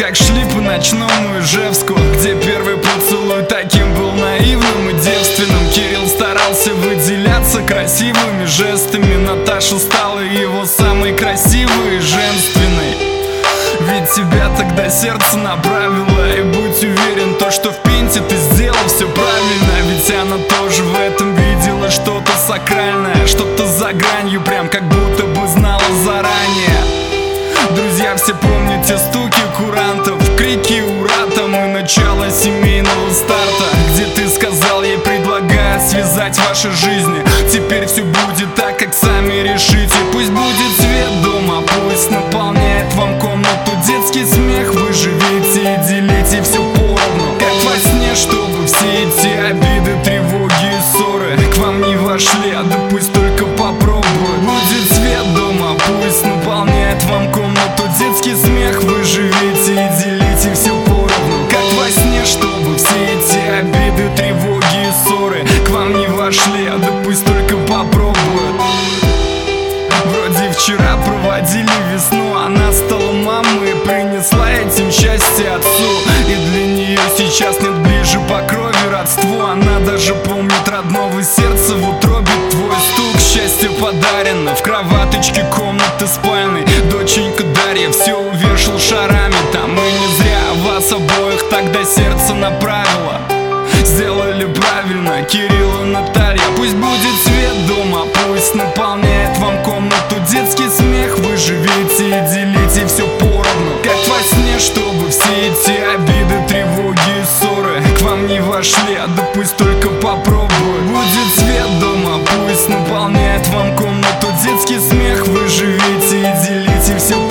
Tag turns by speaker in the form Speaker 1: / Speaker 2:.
Speaker 1: как шли по ночному Ижевску, где первый поцелуй таким был наивным и девственным. Кирилл старался выделяться красивыми жестами, Наташа стала его самой красивой и женственной. Ведь тебя тогда сердце направило, и будь уверен, то, что в Пенте ты сделал все правильно. Ведь она тоже в этом видела что-то сакральное, что-то за гранью, прям как будто бы знала заранее. Друзья, все помните стуки курантов, крики ура, там и начало семейного старта, где ты сказал ей, предлагая связать ваши жизни. Теперь все будет так, как сами решите. Пусть будет свет дома, пусть наполняет вам комнату детский смех. Вы живите и делите все поровну, как во сне, чтобы все эти обиды, тревоги и ссоры к вам не вошли, да пусть только попробуют. Будет свет дома, пусть наполняет вам комнату детский смех. Вы живите и делите все поровну, как во сне, чтобы все эти обиды, тревоги и ссоры к вам не вошли, да пусть только попробуют. Вроде вчера проводили весну, она стала мамой и принесла этим счастье отцу. И для нее сейчас нет ближе по крови родству. Она даже помнит родного сердца в утробе твой стук. Счастье подарено в кроваточке комнаты спальной. Доченька Дарья все увешал шарами там, и не зря вас обоих тогда сердце направило. Сделали правильно, Кирилл и Наталья. Пусть будет свет дома, пусть наполняет вам комнату детский смех. Вы живите и делите все поровну, как во сне, чтобы все эти обиды, тревоги и ссоры к вам не вошли, да пусть только попробуют. Будет свет дома, пусть наполняет вам комнату детский смех. Вы живите и делите все поровну.